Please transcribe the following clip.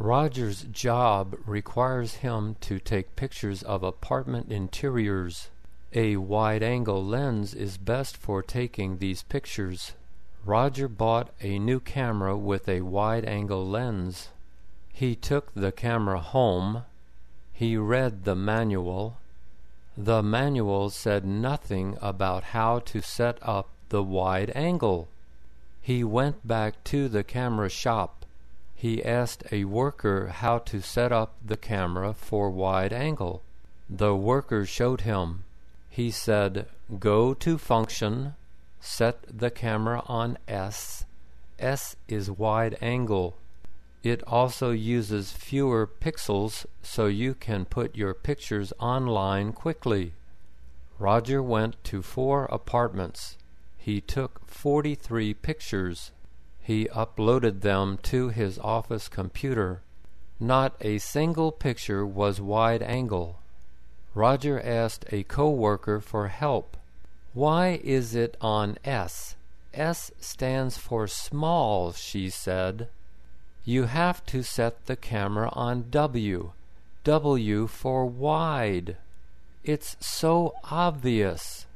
Roger's job requires him to take pictures of apartment interiors. A wide-angle lens is best for taking these pictures. Roger bought a new camera with a wide-angle lens. He took the camera home. He read the manual. The manual said nothing about how to set up the wide angle. He went back to the camera shop. He asked a worker how to set up the camera for wide angle. The worker showed him. He said, "Go to Function, set the camera on S. S is wide angle. It also uses fewer pixels so you can put your pictures online quickly." Roger went to 4 apartments. He took 43 pictures. He uploaded them to his office computer. Not a single picture was wide angle. Roger asked a co-worker for help. "Why is it on S? S stands for small," she said. "You have to set the camera on W. W for wide. It's so obvious."